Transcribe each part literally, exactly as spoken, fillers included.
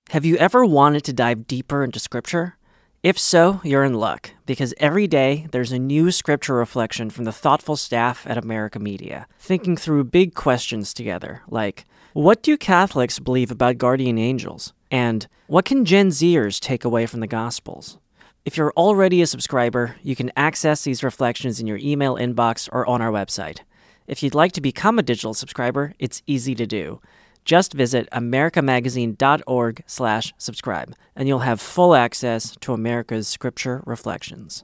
Have you ever wanted to dive deeper into Scripture? If so, you're in luck, because every day there's a new Scripture reflection from the thoughtful staff at America Media, thinking through big questions together, like, what do Catholics believe about guardian angels? And what can Gen Zers take away from the Gospels? If you're already a subscriber, you can access these reflections in your email inbox or on our website. If you'd like to become a digital subscriber, it's easy to do. Just visit americamagazine.org slash subscribe, and you'll have full access to America's Scripture reflections.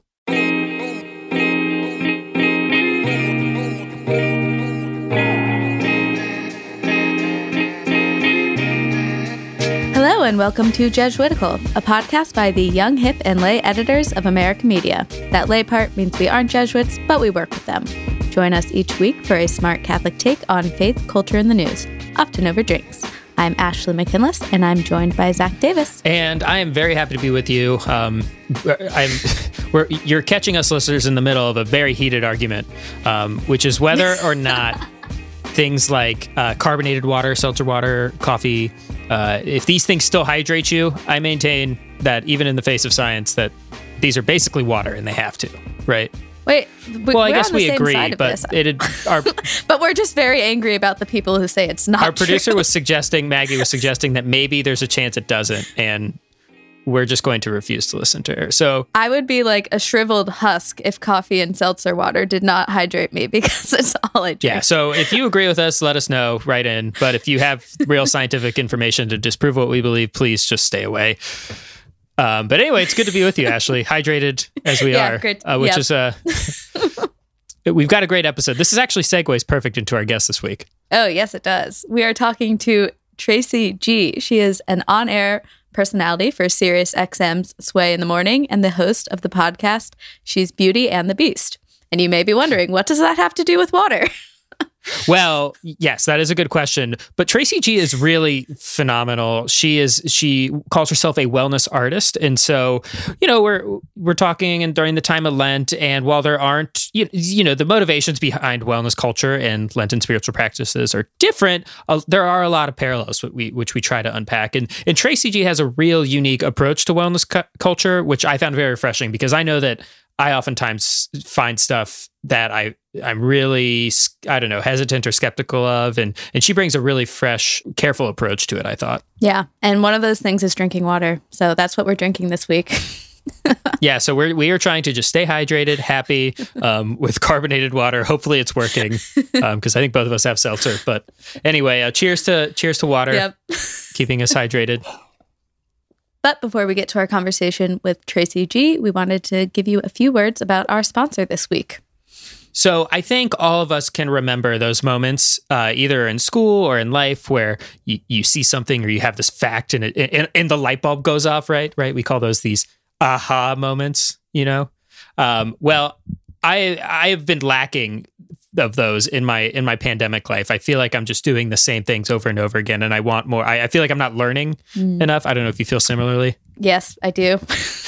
Hello and welcome to Jesuitical, a podcast by the young, hip, and lay editors of America Media. That lay part means we aren't Jesuits, but we work with them. Join us each week for a smart Catholic take on faith, culture, and the news, often over drinks. I'm Ashley McKinless, and I'm joined by Zach Davis. And I am very happy to be with you. Um, I'm, we're, you're catching us listeners in the middle of a very heated argument, um, which is whether or not things like uh, carbonated water, seltzer water, coffee, uh, if these things still hydrate you. I maintain that even in the face of science, that these are basically water and they have to, right? Wait, well, I guess we agree, but it our but we're just very angry about the people who say it's not. Our producer true. was suggesting, Maggie was suggesting that maybe there's a chance it doesn't, and we're just going to refuse to listen to her. So I would be like a shriveled husk if coffee and seltzer water did not hydrate me, because it's all I drink. Yeah, so if you agree with us, let us know, write in. But if you have real scientific information to disprove what we believe, please just stay away. Um, but anyway, it's good to be with you, Ashley. Hydrated as we yeah, are, great. uh, which yep. is uh, we've got a great episode. This is actually segues perfect into our guest this week. Oh, yes, it does. We are talking to Tracy G. She is an on-air personality for Sirius X M's Sway in the Morning and the host of the podcast She's Beauty and the Beast. And you may be wondering, what does that have to do with water? Well, yes, that is a good question. But Tracy G is really phenomenal. She is she calls herself a wellness artist, and so you know we're we're talking and during the time of Lent, and while there aren't you, you know the motivations behind wellness culture and Lenten spiritual practices are different, uh, there are a lot of parallels which we which we try to unpack. And and Tracy G has a real unique approach to wellness cu- culture, which I found very refreshing, because I know that I oftentimes find stuff that I, I'm really, I don't know, hesitant or skeptical of. And, and she brings a really fresh, careful approach to it, I thought. Yeah. And one of those things is drinking water. So that's what we're drinking this week. Yeah. So we're, we are trying to just stay hydrated, happy um, with carbonated water. Hopefully it's working, because um, I think both of us have seltzer. But anyway, uh, cheers to cheers to water, yep. keeping us hydrated. But before we get to our conversation with Tracy G, we wanted to give you a few words about our sponsor this week. So I think all of us can remember those moments, uh, either in school or in life, where you, you see something or you have this fact and, it, and, and the light bulb goes off, right? Right? We call those these aha moments, you know? Um, well, I I've been lacking of those in my in my pandemic life. I feel like I'm just doing the same things over and over again, and I want more. I, I feel like I'm not learning mm. enough. I don't know if you feel similarly. Yes, I do.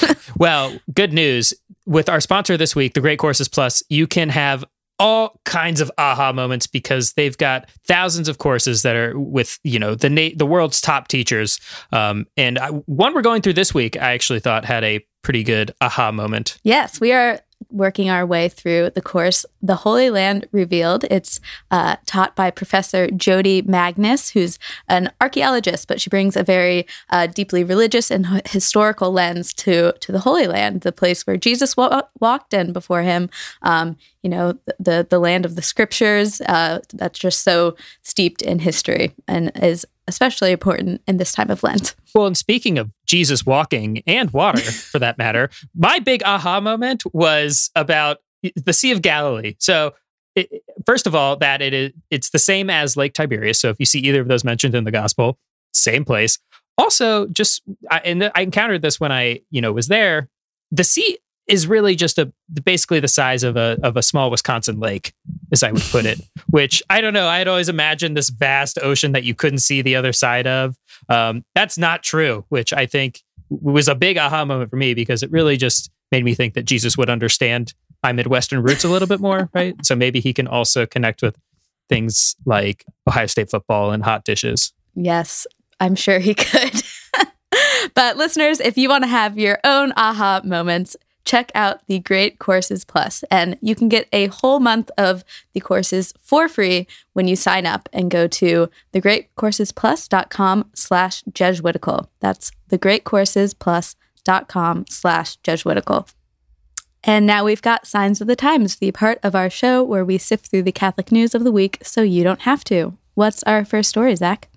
Well, good news. With our sponsor this week, The Great Courses Plus, you can have all kinds of aha moments, because they've got thousands of courses that are with, you know, the na- the world's top teachers. Um, and I, one we're going through this week, I actually thought had a pretty good aha moment. Yes, we are working our way through the course, The Holy Land Revealed. It's uh, taught by Professor Jody Magnus, who's an archaeologist, but she brings a very uh, deeply religious and h- historical lens to, to the Holy Land, the place where Jesus wa- walked, and before him, um, you know, the, the land of the scriptures, uh, that's just so steeped in history and is especially important in this time of Lent. Well, and speaking of Jesus walking and water, for that matter, my big aha moment was about the Sea of Galilee. So, it, first of all, that it is it's the same as Lake Tiberias. So, if you see either of those mentioned in the gospel, same place. Also, just I, and I encountered this when I you know was there. The sea is really just a basically the size of a of a small Wisconsin lake, as I would put it. Which I don't know. I had always imagined this vast ocean that you couldn't see the other side of. Um, that's not true. Which I think was a big aha moment for me, because it really just made me think that Jesus would understand my Midwestern roots a little bit more, right? So maybe he can also connect with things like Ohio State football and hot dishes. Yes, I'm sure he could. But listeners, if you want to have your own aha moments, check out the Great Courses Plus, and you can get a whole month of the courses for free when you sign up and go to thegreatcoursesplus.com slash Jesuitical. That's thegreatcoursesplus.com slash Jesuitical. And now we've got Signs of the Times, the part of our show where we sift through the Catholic news of the week so you don't have to. What's our first story, Zach?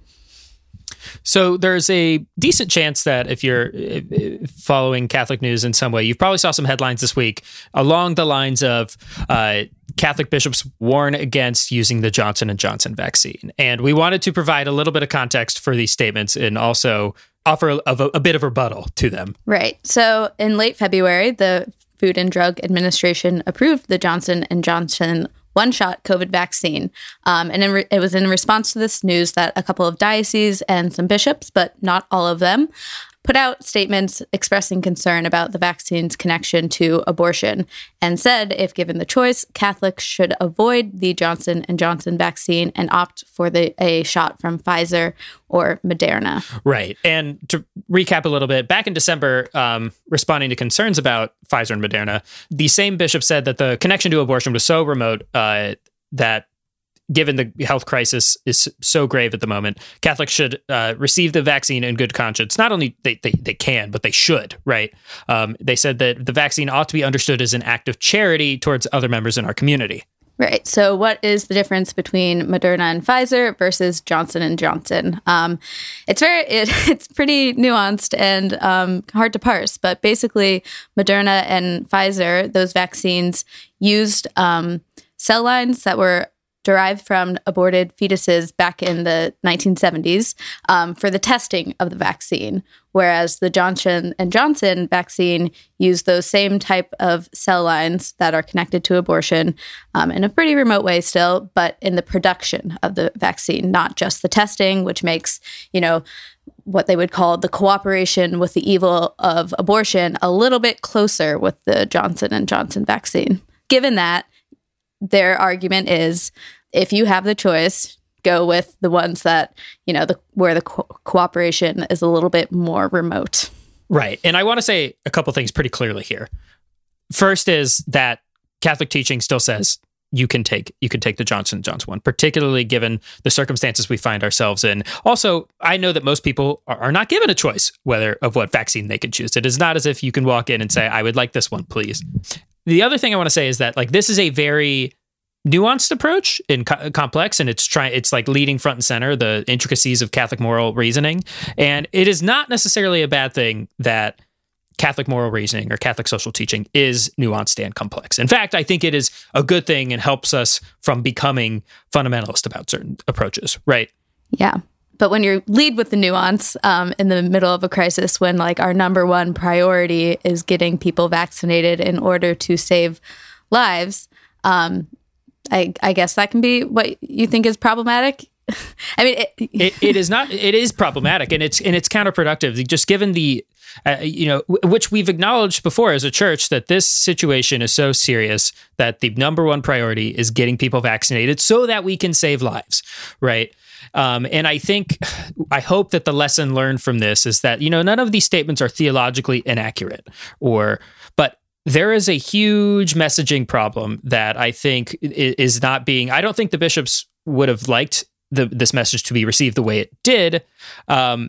So there's a decent chance that if you're following Catholic news in some way, you probably saw some headlines this week along the lines of uh, Catholic bishops warn against using the Johnson and Johnson vaccine. And we wanted to provide a little bit of context for these statements and also offer a, a, a bit of rebuttal to them. Right. So in late February, the Food and Drug Administration approved the Johnson and Johnson one-shot COVID vaccine. Um, and in re- it was in response to this news that a couple of dioceses and some bishops, but not all of them, put out statements expressing concern about the vaccine's connection to abortion and said if given the choice, Catholics should avoid the Johnson and Johnson vaccine and opt for the a shot from Pfizer or Moderna. Right. And to recap a little bit, back in December, um, responding to concerns about Pfizer and Moderna, the same bishop said that the connection to abortion was so remote uh, that given the health crisis is so grave at the moment, Catholics should uh, receive the vaccine in good conscience. Not only they, they, they can, but they should, right? Um, they said that the vaccine ought to be understood as an act of charity towards other members in our community. Right. So what is the difference between Moderna and Pfizer versus Johnson and Johnson? Um, it's very, it, it's pretty nuanced and um, hard to parse, but basically Moderna and Pfizer, those vaccines used um, cell lines that were derived from aborted fetuses back in the nineteen seventies um, for the testing of the vaccine, whereas the Johnson and Johnson vaccine used those same type of cell lines that are connected to abortion um, in a pretty remote way still, but in the production of the vaccine, not just the testing, which makes, you know, what they would call the cooperation with the evil of abortion a little bit closer with the Johnson and Johnson vaccine. Given that, their argument is if you have the choice, go with the ones that, you know, the where the co- cooperation is a little bit more remote. Right. And I want to say a couple things pretty clearly here. First is that Catholic teaching still says you can take you can take the Johnson and Johnson one, particularly given the circumstances we find ourselves in. Also, I know that most people are, are not given a choice whether of what vaccine they can choose. It is not as if you can walk in and say, I would like this one, please. The other thing I want to say is that like this is a very nuanced approach and co- complex, and it's trying it's like leading front and center the intricacies of Catholic moral reasoning. And it is not necessarily a bad thing that Catholic moral reasoning or Catholic social teaching is nuanced and complex. In fact, I think it is a good thing and helps us from becoming fundamentalist about certain approaches, right? Yeah. But when you lead with the nuance um, in the middle of a crisis, when like our number one priority is getting people vaccinated in order to save lives, um, I, I guess that can be what you think is problematic. I mean, it, it, it is not. It is problematic, and it's and it's counterproductive. Just given the, uh, you know, w- which we've acknowledged before as a church that this situation is so serious that the number one priority is getting people vaccinated so that we can save lives, right? Um, and I think, I hope that the lesson learned from this is that, you know, none of these statements are theologically inaccurate, or but. There is a huge messaging problem that I think is not being, I don't think the bishops would have liked the, this message to be received the way it did. Um,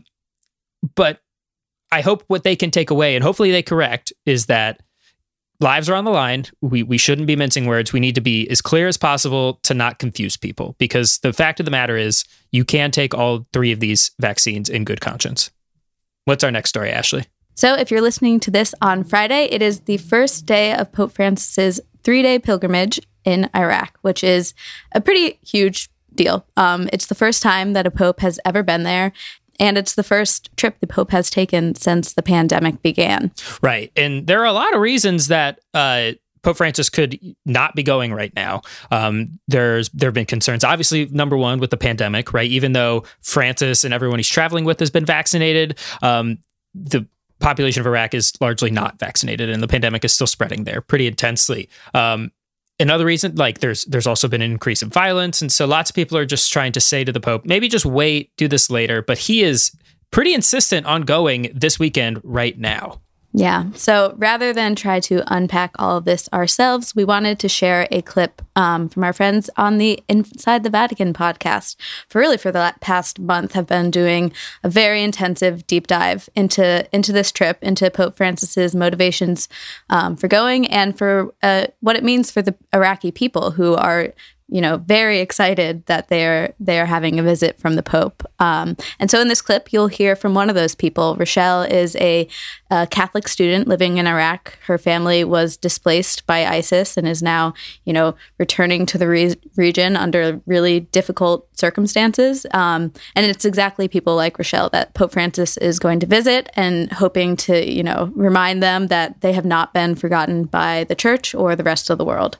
but I hope what they can take away, and hopefully they correct, is that lives are on the line. We we shouldn't be mincing words. We need to be as clear as possible to not confuse people, because the fact of the matter is you can take all three of these vaccines in good conscience. What's our next story, Ashley? So if you're listening to this on Friday, it is the first day of Pope Francis's three-day pilgrimage in Iraq, which is a pretty huge deal. Um, it's the first time that a pope has ever been there, and it's the first trip the pope has taken since the pandemic began. Right. And there are a lot of reasons that uh, Pope Francis could not be going right now. Um, there's there have been concerns, obviously, number one, with the pandemic, right? Even though Francis and everyone he's traveling with has been vaccinated, um, the population of Iraq is largely not vaccinated, and the pandemic is still spreading there pretty intensely. Um, another reason, like there's there's also been an increase in violence, and so lots of people are just trying to say to the Pope, maybe just wait, do this later. But he is pretty insistent on going this weekend right now. Yeah. So rather than try to unpack all of this ourselves, we wanted to share a clip um, from our friends on the Inside the Vatican podcast. For really for the past month, have been doing a very intensive deep dive into into this trip, into Pope Francis's motivations um, for going, and for uh, what it means for the Iraqi people who are, you know, very excited that they're they're having a visit from the Pope. Um, and so in this clip, you'll hear from one of those people. Rochelle is a, a Catholic student living in Iraq. Her family was displaced by ISIS and is now, you know, returning to the re- region under really difficult circumstances. Um, and it's exactly people like Rochelle that Pope Francis is going to visit, and hoping to, you know, remind them that they have not been forgotten by the church or the rest of the world.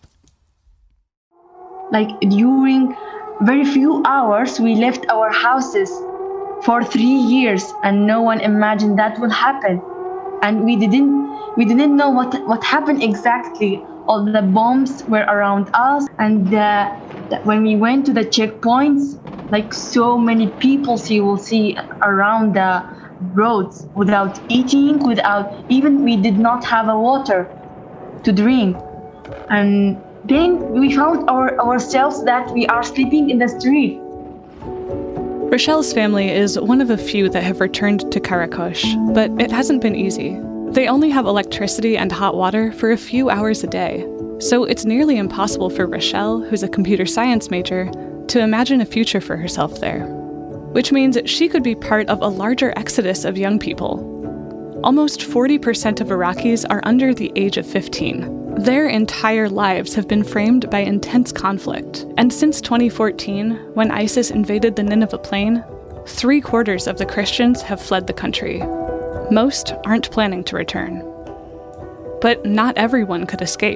Like during very few hours, we left our houses for three years, and no one imagined that would happen. And we didn't, we didn't know what what happened exactly. All the bombs were around us, and uh, when we went to the checkpoints, like so many people you will see around the roads without eating, without even we did not have a water to drink, and then we found our, ourselves that we are sleeping in the street. Rochelle's family is one of a few that have returned to Karakosh, but it hasn't been easy. They only have electricity and hot water for a few hours a day, so it's nearly impossible for Rochelle, who's a computer science major, to imagine a future for herself there. Which means she could be part of a larger exodus of young people. Almost forty percent of Iraqis are under the age of fifteen. Their entire lives have been framed by intense conflict, and since twenty fourteen, when ISIS invaded the Nineveh Plain, three quarters of the Christians have fled the country. Most aren't planning to return. But not everyone could escape.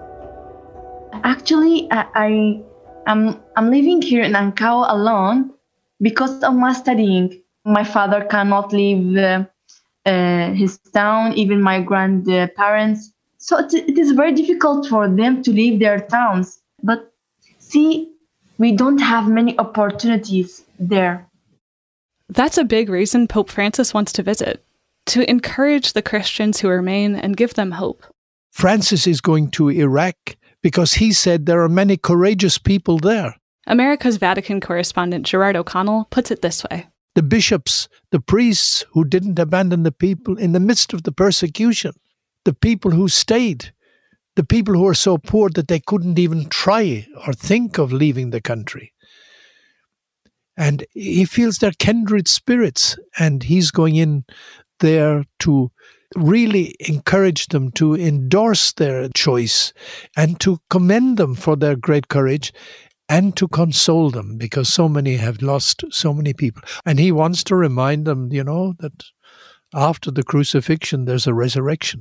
Actually, I, I am I'm living here in Ankawa alone because of my studying. My father cannot leave uh, uh, his town, even my grandparents. So it, it is very difficult for them to leave their towns. But see, we don't have many opportunities there. That's a big reason Pope Francis wants to visit, to encourage the Christians who remain and give them hope. Francis is going to Iraq because he said there are many courageous people there. America's Vatican correspondent Gerard O'Connell puts it this way. The bishops, the priests who didn't abandon the people in the midst of the persecution. The people who stayed, the people who are so poor that they couldn't even try or think of leaving the country. And he feels they're kindred spirits, and he's going in there to really encourage them, to endorse their choice, and to commend them for their great courage, and to console them, because so many have lost so many people. And he wants to remind them, you know, that after the crucifixion, there's a resurrection.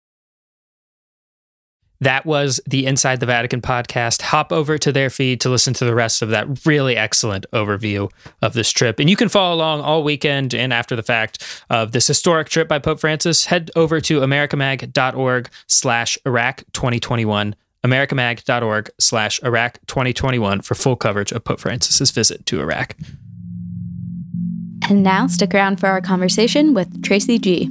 That was the Inside the Vatican podcast. Hop over to their feed to listen to the rest of that really excellent overview of this trip. And you can follow along all weekend and after the fact of this historic trip by Pope Francis. Head over to americamag.org slash Iraq 2021, americamag.org slash Iraq 2021 for full coverage of Pope Francis's visit to Iraq. And now stick around for our conversation with Tracy G.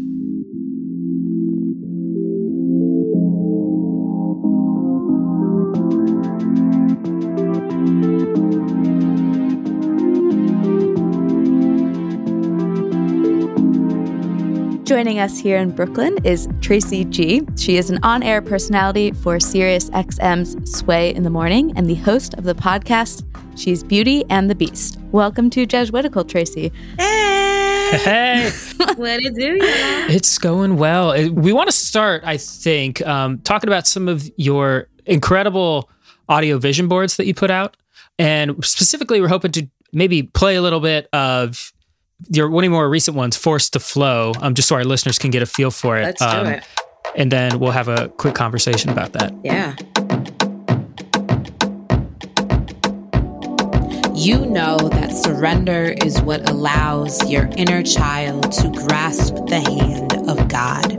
Joining us here in Brooklyn is Tracy G. She is an on-air personality for Sirius X M's Sway in the Morning and the host of the podcast She's Beauty and the Beast. Welcome to Jesuitical, Tracy. Hey! Hey! What it do, y'all? It's going well. We want to start, I think, um, talking about some of your incredible audio vision boards that you put out. And specifically, we're hoping to maybe play a little bit of your one of your more recent ones, Forced to Flow, um, just so our listeners can get a feel for it. Let's um, do it. And then we'll have a quick conversation about that. Yeah. You know that surrender is what allows your inner child to grasp the hand of God.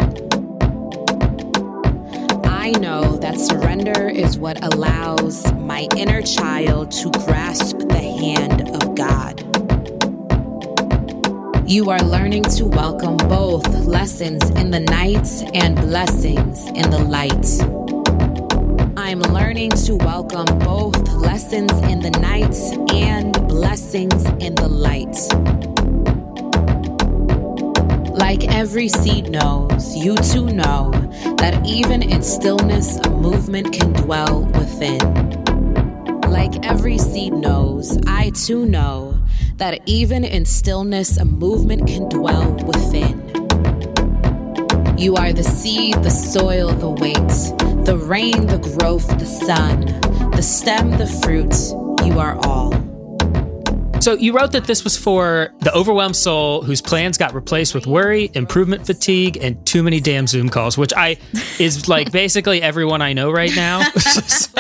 I know that surrender is what allows my inner child to grasp the hand of God. You are learning to welcome both lessons in the night and blessings in the light. I'm learning to welcome both lessons in the night and blessings in the light. Like every seed knows, you too know that even in stillness, a movement can dwell within. Like every seed knows, I too know that even in stillness, a movement can dwell within. You are the seed, the soil, the weight, the rain, the growth, the sun, the stem, the fruit. You are all. So you wrote that this was for the overwhelmed soul whose plans got replaced with worry, improvement fatigue, and too many damn Zoom calls, which I is like basically everyone I know right now. So.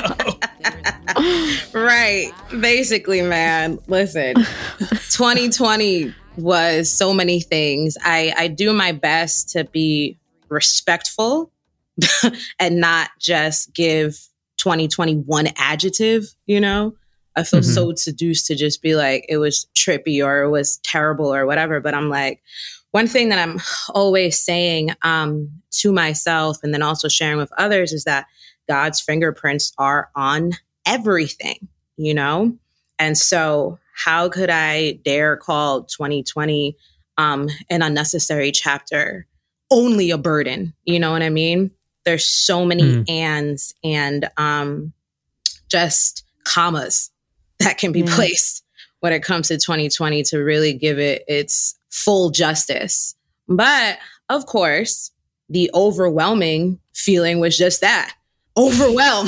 Right. Basically, man. Listen, twenty twenty was so many things. I, I do my best to be respectful and not just give twenty twenty one adjective, you know? I feel mm-hmm. so seduced to just be like, it was trippy or it was terrible or whatever. But I'm like, one thing that I'm always saying um, to myself and then also sharing with others is that God's fingerprints are on everything, you know? And so how could I dare call twenty twenty um, an unnecessary chapter, only a burden? You know what I mean? There's so many mm. ands and um, just commas that can be mm. placed when it comes to twenty twenty to really give it its full justice. But of course, the overwhelming feeling was just that. Overwhelmed.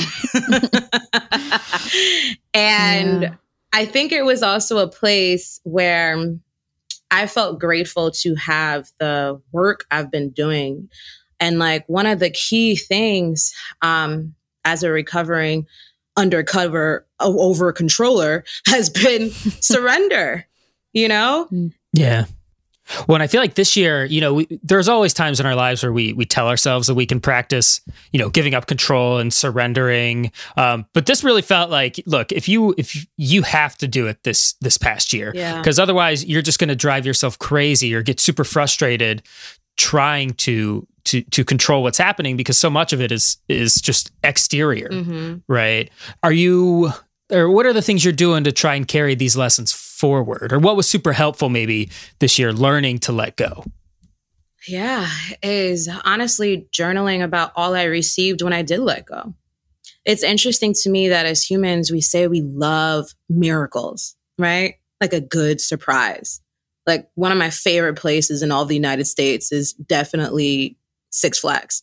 And yeah. I think it was also a place where I felt grateful to have the work I've been doing. And like one of the key things um, as a recovering undercover over controller has been surrender, you know? Yeah. Well, and I feel like this year, you know, we, there's always times in our lives where we we tell ourselves that we can practice, you know, giving up control and surrendering. Um, but this really felt like, look, if you if you have to do it this this past year, because yeah. otherwise you're just going to drive yourself crazy or get super frustrated trying to to to control what's happening because so much of it is is just exterior, mm-hmm. right? Are you or what are the things you're doing to try and carry these lessons forward? Or what was super helpful maybe this year, learning to let go? Yeah, is honestly journaling about all I received when I did let go. It's interesting to me that as humans, we say we love miracles, right? Like a good surprise. Like one of my favorite places in all the United States is definitely Six Flags.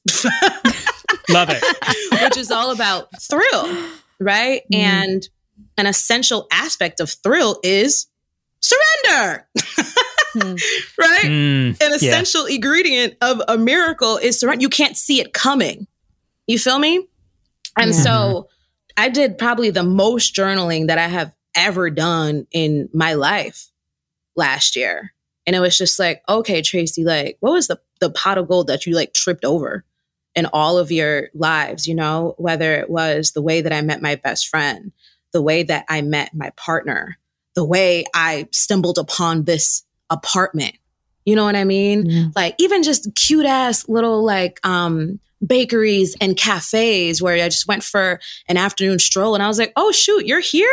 Love it. Which is all about thrill, right? Mm. And an essential aspect of thrill is surrender, mm. right? Mm, An essential yeah. ingredient of a miracle is surrender. You can't see it coming. You feel me? And yeah. so I did probably the most journaling that I have ever done in my life last year. And it was just like, okay, Tracy, like, what was the, the pot of gold that you like tripped over in all of your lives? You know, whether it was the way that I met my best friend, the way that I met my partner, the way I stumbled upon this apartment. You know what I mean? Yeah. Like even just cute ass little like um, bakeries and cafes where I just went for an afternoon stroll and I was like, oh shoot, you're here?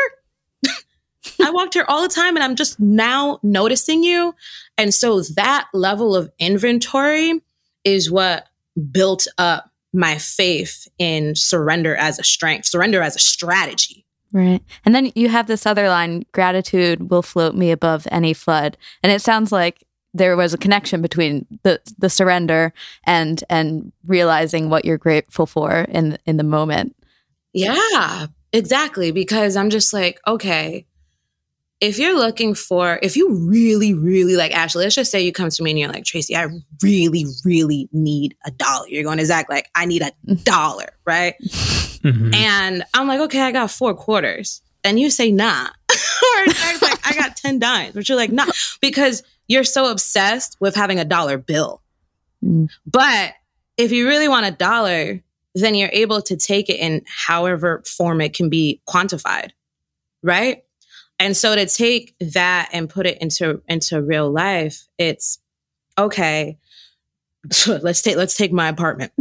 I walked here all the time and I'm just now noticing you. And so that level of inventory is what built up my faith in surrender as a strength, surrender as a strategy. Right. And then you have this other line, gratitude will float me above any flood. And it sounds like there was a connection between the, the surrender and and realizing what you're grateful for in in the moment. Yeah, exactly. Because I'm just like, okay, if you're looking for, if you really, really like, Ashley, let's just say you come to me and you're like, Tracy, I really, really need a dollar. You're going to Zach, like, I need a dollar, right? Mm-hmm. And I'm like, okay, I got four quarters. And you say, nah. Or Zach's like, I got ten dimes. But you're like, nah. Because you're so obsessed with having a dollar bill. Mm. But if you really want a dollar, then you're able to take it in however form it can be quantified, right? And so to take that and put it into into real life, it's okay. Let's take let's take my apartment,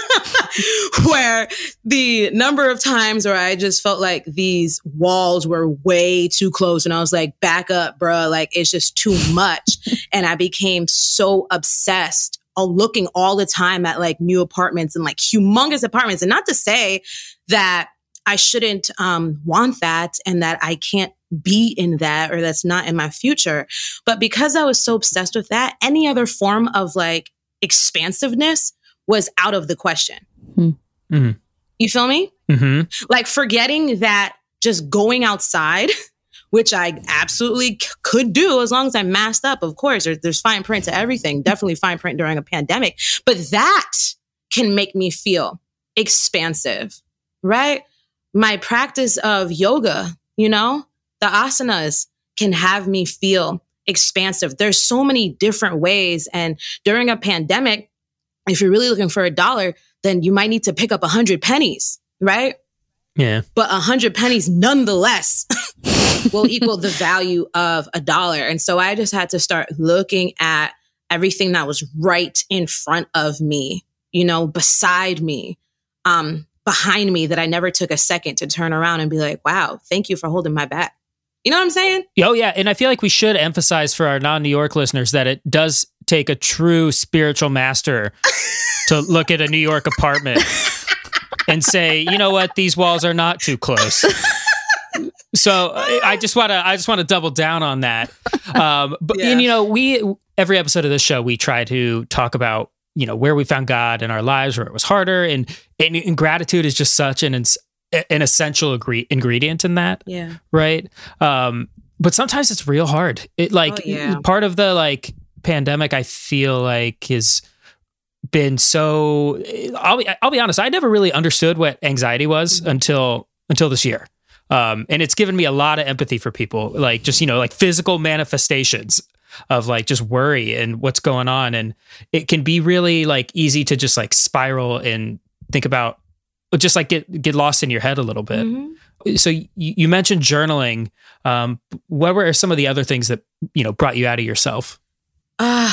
where the number of times where I just felt like these walls were way too close, and I was like, "Back up, bro! Like it's just too much." And I became so obsessed, uh, looking all the time at like new apartments and like humongous apartments. And not to say that I shouldn't um, want that and that I can't be in that or that's not in my future. But because I was so obsessed with that, any other form of like expansiveness was out of the question. Mm-hmm. You feel me? Mm-hmm. Like forgetting that just going outside, which I absolutely c- could do as long as I'm masked up. Of course, there, there's fine print to everything. Definitely fine print during a pandemic. But that can make me feel expansive, right? My practice of yoga, you know, the asanas can have me feel expansive. There's so many different ways. And during a pandemic, if you're really looking for a dollar, then you might need to pick up a hundred pennies, right? Yeah. But a hundred pennies nonetheless will equal the value of a dollar. And so I just had to start looking at everything that was right in front of me, you know, beside me, um, behind me, that I never took a second to turn around and be like, wow, thank you for holding my back. You know what I'm saying? Oh, yeah. And I feel like we should emphasize for our non-New York listeners that it does take a true spiritual master to look at a New York apartment and say, you know what, these walls are not too close. So I just want to I just want to double down on that. Um, but Yeah. and, you know, we every episode of this show, we try to talk about, you know, where we found God in our lives, where it was harder. And, and, and gratitude is just such an an essential agree- ingredient in that. Yeah. Right. Um, but sometimes it's real hard. It like Oh, yeah. part of the like pandemic, I feel like has been so, I'll be, I'll be honest. I never really understood what anxiety was Mm-hmm. until, until this year. Um, and it's given me a lot of empathy for people, like just, you know, like physical manifestations of like just worry and what's going on. And it can be really like easy to just like spiral and think about, just like get, get lost in your head a little bit. Mm-hmm. So you, you mentioned journaling. Um, what were some of the other things that, you know, brought you out of yourself? Uh,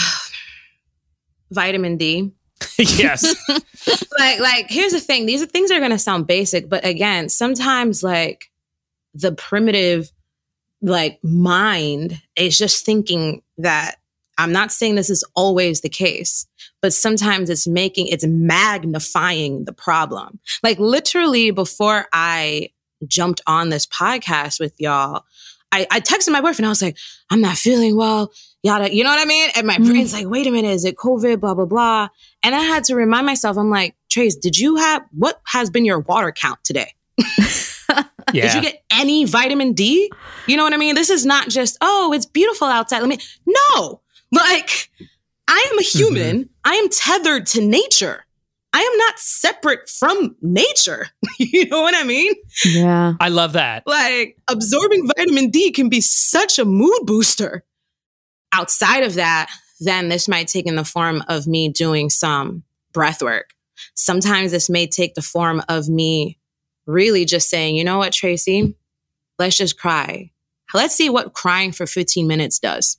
vitamin D. Yes. like, like, here's the thing. These are things that are going to sound basic, but again, sometimes like the primitive, like mind is just thinking that, I'm not saying this is always the case, but sometimes it's making, it's magnifying the problem. Like literally before I jumped on this podcast with y'all, I, I texted my boyfriend. I was like, I'm not feeling well, yada, you know what I mean? And my mm-hmm. brain's like, wait a minute, is it COVID, blah, blah, blah. And I had to remind myself, I'm like, Trace, did you have, what has been your water count today? Yeah. Did you get any vitamin D? You know what I mean? This is not just, oh, it's beautiful outside. Let me, no. Like, I am a human. Mm-hmm. I am tethered to nature. I am not separate from nature. You know what I mean? Yeah. I love that. Like, absorbing vitamin D can be such a mood booster. Outside of that, then this might take in the form of me doing some breath work. Sometimes this may take the form of me really just saying, you know what, Tracy, let's just cry. Let's see what crying for fifteen minutes does.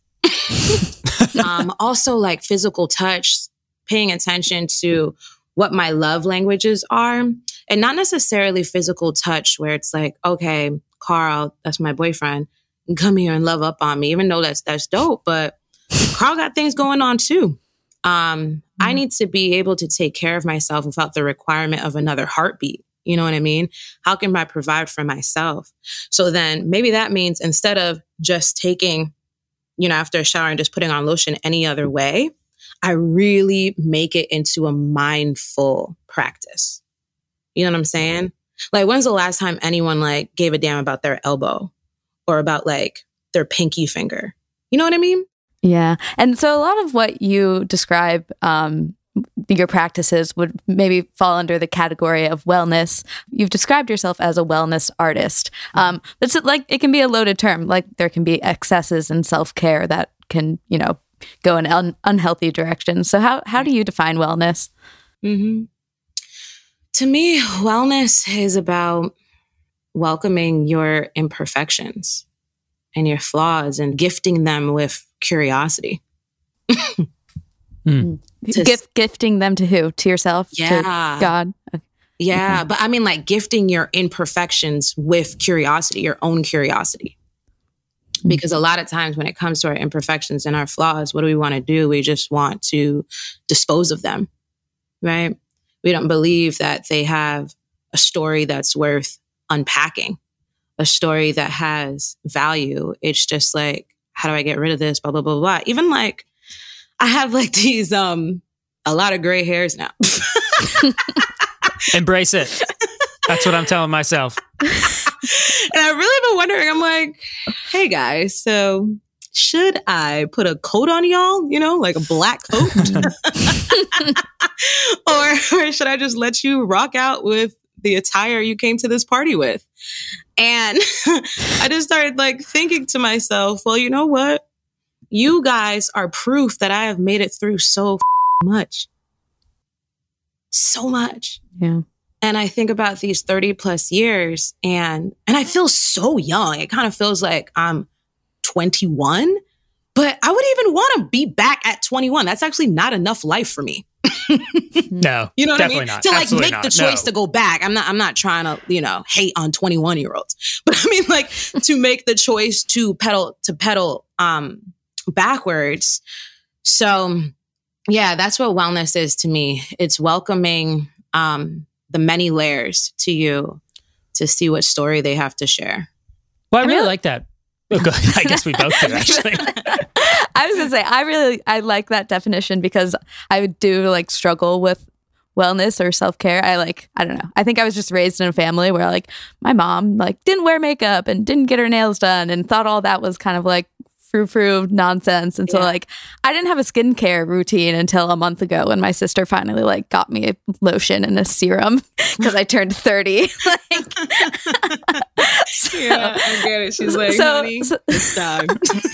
um, also like physical touch, paying attention to what my love languages are, and not necessarily physical touch where it's like, okay, Carl, that's my boyfriend, come here and love up on me, even though that's, that's dope. But Carl got things going on too. Um, mm-hmm. I need to be able to take care of myself without the requirement of another heartbeat. You know what I mean? How can I provide for myself? So then maybe that means instead of just taking, you know, after a shower and just putting on lotion any other way, I really make it into a mindful practice. You know what I'm saying? Like, when's the last time anyone like gave a damn about their elbow or about like their pinky finger? You know what I mean? Yeah. And so a lot of what you describe, um, your practices would maybe fall under the category of wellness. You've described yourself as a wellness artist. Um, it's like, it can be a loaded term. Like there can be excesses in self-care that can, you know, go in un- unhealthy directions. So how, how do you define wellness? Mm-hmm. To me, wellness is about welcoming your imperfections. and your flaws and gifting them with curiosity. mm. to, Gift, gifting them to who? To yourself? Yeah. To God? Okay. Yeah. Okay. But I mean, like gifting your imperfections with curiosity, your own curiosity. Because a lot of times when it comes to our imperfections and our flaws, what do we want to do? We just want to dispose of them, right? We don't believe that they have a story that's worth unpacking, a story that has value. It's just like, how do I get rid of this? Blah, blah, blah, blah. Even like, I have like these, um, a lot of gray hairs now. Embrace it. That's what I'm telling myself. And I've really been wondering, I'm like, hey guys, so should I put a coat on y'all, you know, like a black coat? or, or should I just let you rock out with the attire you came to this party with? And I just started like thinking to myself, well, you know what? You guys are proof that I have made it through so much. So much. Yeah. And I think about these thirty plus years and, and I feel so young. It kind of feels like I'm twenty-one, but I would even want to be back at twenty-one. That's actually not enough life for me. No, you know what definitely I mean? not. To like Absolutely make not. the choice No. to go back. I'm not, I'm not trying to, you know, hate on twenty-one year olds, but I mean like to make the choice to pedal, to pedal, um, backwards. So yeah, that's what wellness is to me. It's welcoming, um, the many layers to you to see what story they have to share. Well, I really I mean, like that. Oh, good. I guess we both do, actually. I was going to say, I really, I like that definition because I do like struggle with wellness or self-care. I like, I don't know. I think I was just raised in a family where like my mom like didn't wear makeup and didn't get her nails done and thought all that was kind of like frou-frou nonsense. And so yeah. like I didn't have a skincare routine until a month ago when my sister finally like got me a lotion and a serum because I turned thirty. like, so, yeah, I get it. She's like, so, honey, so, it's time.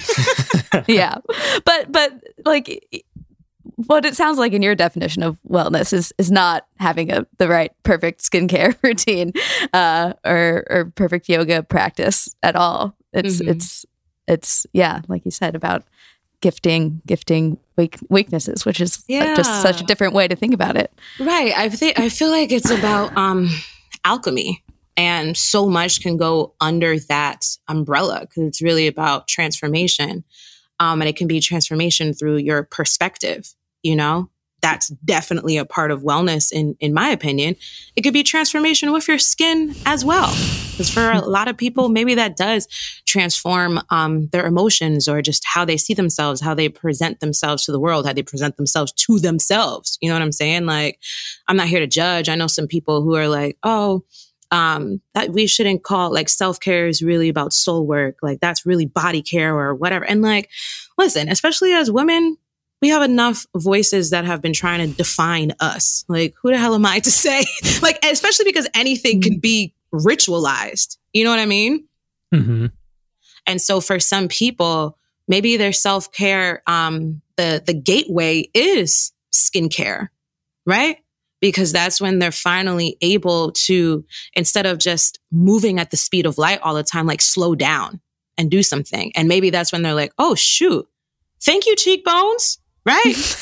yeah. But but like what it sounds like in your definition of wellness is is not having a the right perfect skincare routine uh, or or perfect yoga practice at all. It's mm-hmm. it's It's, yeah, like you said, about gifting, gifting weak, weaknesses, which is yeah. just such a different way to think about it. Right. I think I feel like it's about um, alchemy, and so much can go under that umbrella because it's really about transformation, um, and it can be transformation through your perspective. You know, that's definitely a part of wellness, in in my opinion. It could be transformation with your skin as well. Because for a lot of people, maybe that does transform um, their emotions or just how they see themselves, how they present themselves to the world, how they present themselves to themselves. You know what I'm saying? Like, I'm not here to judge. I know some people who are like, oh, um, that we shouldn't call like self-care is really about soul work. Like that's really body care or whatever. And like, listen, especially as women, we have enough voices that have been trying to define us. Like, who the hell am I to say? Like, especially because anything can be ritualized. You know what I mean? Mm-hmm. And so for some people, maybe their self-care, um, the, the gateway is skincare, right? Because that's when they're finally able to, instead of just moving at the speed of light all the time, like slow down and do something. And maybe that's when they're like, oh, shoot, thank you, cheekbones. Right?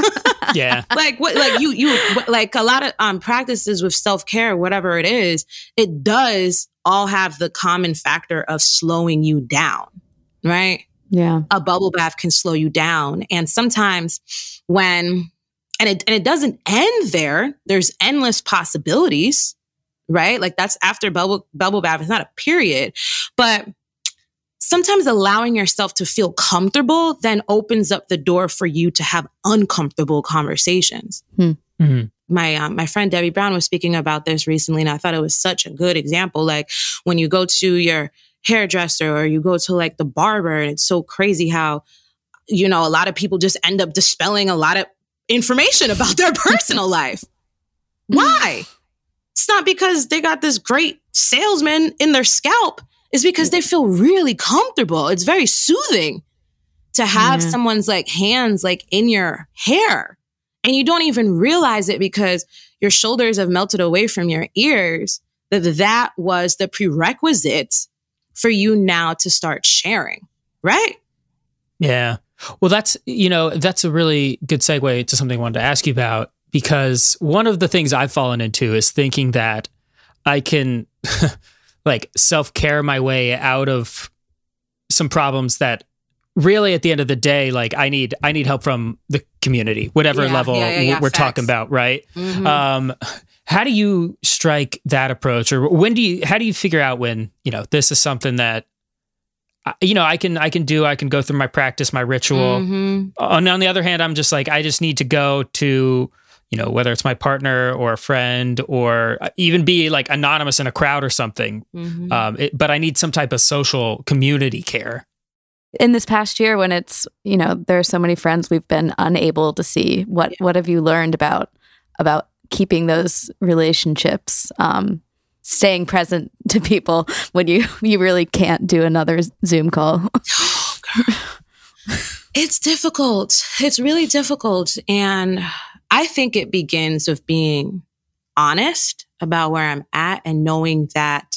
Yeah. Like what, like you, you, like a lot of um, practices with self-care, whatever it is, it does all have the common factor of slowing you down, right? Yeah. A bubble bath can slow you down. And sometimes when, and it, and it doesn't end there, there's endless possibilities, right? Like that's after bubble, bubble bath. It's not a period, but sometimes allowing yourself to feel comfortable then opens up the door for you to have uncomfortable conversations. Hmm. Mm-hmm. My um, my friend Debbie Brown was speaking about this recently, and I thought it was such a good example. Like when you go to your hairdresser or you go to like the barber, and it's so crazy how, you know, a lot of people just end up dispelling a lot of information about their personal life. Why? It's not because they got this great salesman in their scalp. Is because they feel really comfortable. It's very soothing to have yeah. someone's like hands like in your hair. And you don't even realize it because your shoulders have melted away from your ears, that that was the prerequisite for you now to start sharing, right? Yeah. Well, that's, you know, that's a really good segue to something I wanted to ask you about, because one of the things I've fallen into is thinking that I can like self-care my way out of some problems that really at the end of the day, like I need, I need help from the community, whatever yeah, level yeah, yeah, yeah, we're facts. talking about. Right. Mm-hmm. Um, how do you strike that approach, or when do you, how do you figure out when, you know, this is something that, you know, I can, I can do, I can go through my practice, my ritual. Mm-hmm. On, on the other hand, I'm just like, I just need to go to, you know, whether it's my partner or a friend, or even be like anonymous in a crowd or something. Mm-hmm. Um, it, but I need some type of social community care. In this past year, when it's, you know, there are so many friends we've been unable to see, what, yeah. what have you learned about, about keeping those relationships, um, staying present to people when you, you really can't do another Zoom call? Oh, girl. It's difficult. It's really difficult. And I think it begins with being honest about where I'm at and knowing that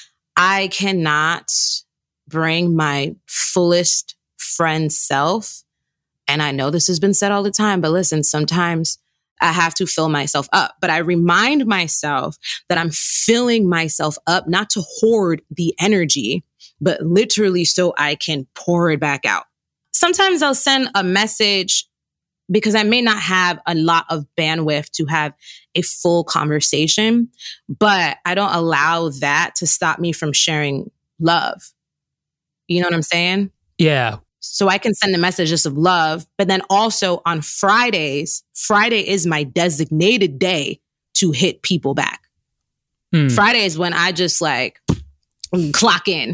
I cannot bring my fullest friend self. And I know this has been said all the time, but listen, sometimes I have to fill myself up. But I remind myself that I'm filling myself up, not to hoard the energy, but literally so I can pour it back out. Sometimes I'll send a message because I may not have a lot of bandwidth to have a full conversation, but I don't allow that to stop me from sharing love. You know what I'm saying? Yeah. So I can send the messages of love, but then also on Fridays, Friday is my designated day to hit people back. Hmm. Friday is when I just like clock in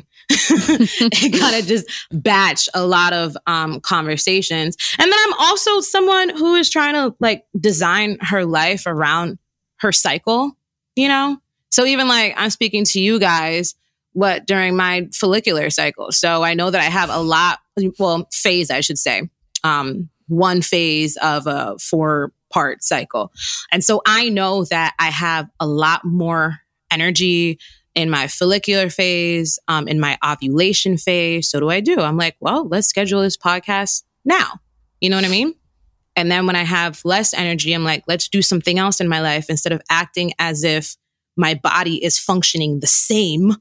and kind of just batch a lot of um, conversations. And then I'm also someone who is trying to like design her life around her cycle, you know? So even like I'm speaking to you guys, what during my follicular cycle. So I know that I have a lot, well, phase, I should say, um, one phase of a four part cycle. And so I know that I have a lot more energy in my follicular phase, um, in my ovulation phase. So what do I do? I'm like, well, let's schedule this podcast now. You know what I mean? And then when I have less energy, I'm like, let's do something else in my life instead of acting as if my body is functioning the same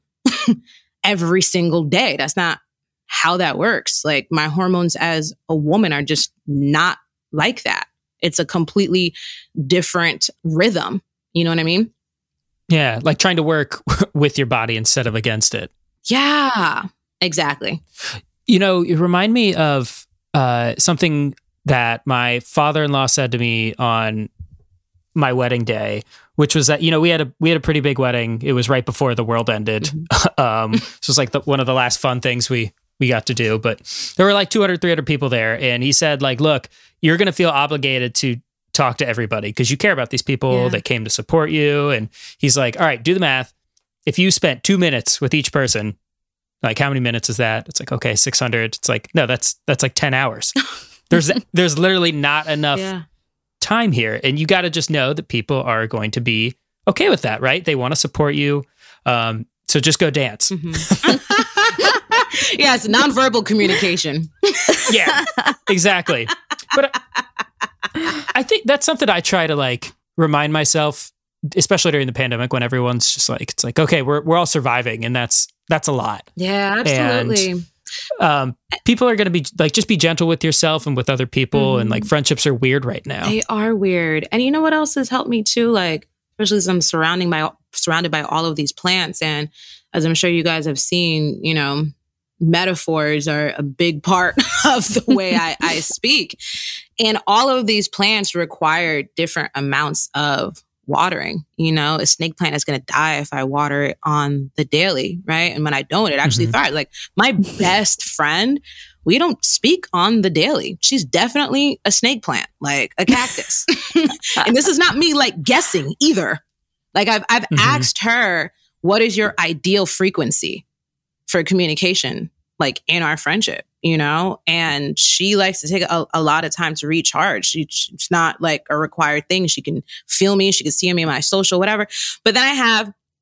every single day. That's not how that works. Like my hormones as a woman are just not like that. It's a completely different rhythm. You know what I mean? Yeah. Like trying to work with your body instead of against it. Yeah, exactly. You know, you remind me of uh, something that my father-in-law said to me on my wedding day, which was that, you know, we had a we had a pretty big wedding. It was right before the world ended. Mm-hmm. um, so it was like the, one of the last fun things we we got to do. But there were like two hundred, three hundred people there. And he said, like, look, you're going to feel obligated to talk to everybody because you care about these people yeah. that came to support you. And he's like, all right, do the math. If you spent two minutes with each person, like how many minutes is that? It's like, okay, six hundred. It's like, no, that's that's like ten hours. There's there's literally not enough yeah. time here. And you got to just know that people are going to be okay with that, right? They want to support you. Um, so just go dance. Mm-hmm. Yeah, it's nonverbal communication. Yeah, exactly. But I, I think that's something I try to like remind myself, especially during the pandemic when everyone's just like, it's like, okay, we're we're all surviving, and that's that's a lot. Yeah, absolutely. And, um, people are going to be like, just be gentle with yourself and with other people. Mm-hmm. And like friendships are weird right now. They are weird. And you know what else has helped me too? Like, especially as I'm surrounding by, surrounded by all of these plants. And as I'm sure you guys have seen, you know, metaphors are a big part of the way I, I speak. And all of these plants require different amounts of watering. You know, a snake plant is going to die if I water it on the daily, right? And when I don't, it actually mm-hmm. thrives. Like my best friend, we don't speak on the daily. She's definitely a snake plant, like a cactus. And this is not me like guessing either. Like I've I've mm-hmm. asked her, what is your ideal frequency for communication, like in our friendship, you know? And she likes to take a, a lot of time to recharge. She, it's not like a required thing. She can feel me. She can see me in my social, whatever. But then I have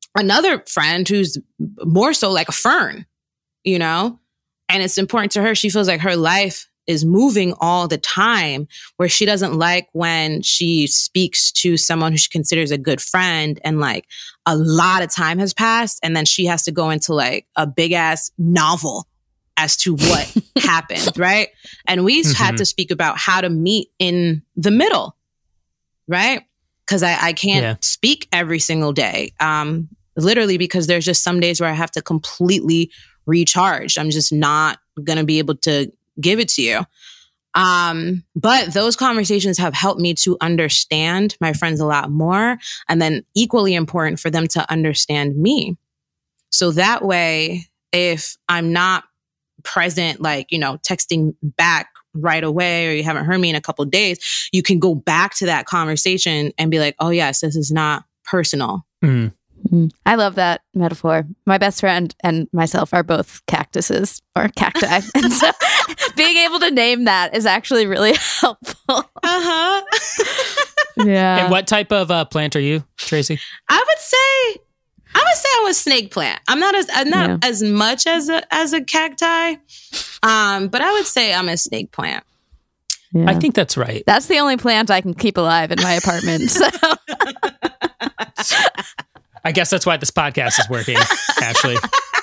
another friend who's more so like a fern, you know, and it's important to her. She feels like her life is moving all the time, where she doesn't like when she speaks to someone who she considers a good friend and like a lot of time has passed. And then she has to go into like a big ass novel as to what happened. Right. And we mm-hmm. had to speak about how to meet in the middle. Right. Cause I, I can't yeah. speak every single day. Um, literally because there's just some days where I have to completely recharge. I'm just not going to be able to give it to you. Um, but those conversations have helped me to understand my friends a lot more. And then equally important for them to understand me. So that way, if I'm not present, like, you know, texting back right away, or you haven't heard me in a couple of days, you can go back to that conversation and be like, oh yes, this is not personal. Mm. I love that metaphor. My best friend and myself are both cactuses or cacti. And so being able to name that is actually really helpful. Uh-huh. Yeah. And what type of uh, plant are you, Tracy? I would say, I would say I'm a snake plant. I'm not as I'm not yeah. as much as a as a cacti, um, but I would say I'm a snake plant. Yeah. I think that's right. That's the only plant I can keep alive in my apartment. So. I guess that's why this podcast is working, Ashley.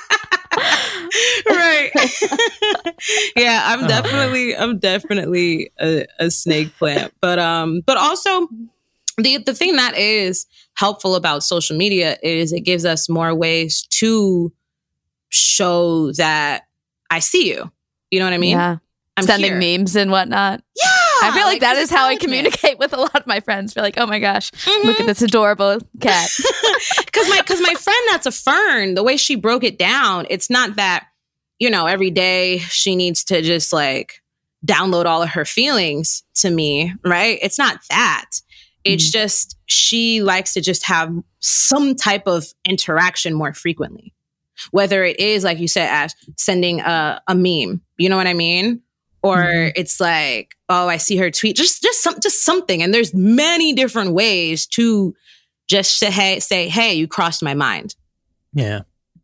Right. Yeah, I'm definitely, I'm definitely a, a snake plant. But um, but also the the thing that is helpful about social media is it gives us more ways to show that I see you. You know what I mean? Yeah. I'm sending here. memes and whatnot. Yeah. I feel like, like that is how I communicate with a lot of my friends. Feel like, oh my gosh, mm-hmm. look at this adorable cat. Because my, because my friend that's a fern, the way she broke it down, it's not that, you know, every day she needs to just like download all of her feelings to me, right? It's not that. It's mm-hmm. just she likes to just have some type of interaction more frequently. Whether it is, like you said, Ash, sending a, a meme, you know what I mean? Or mm-hmm. it's like, oh, I see her tweet, just just some, just something. And there's many different ways to just say, hey, say, hey, you crossed my mind. Yeah.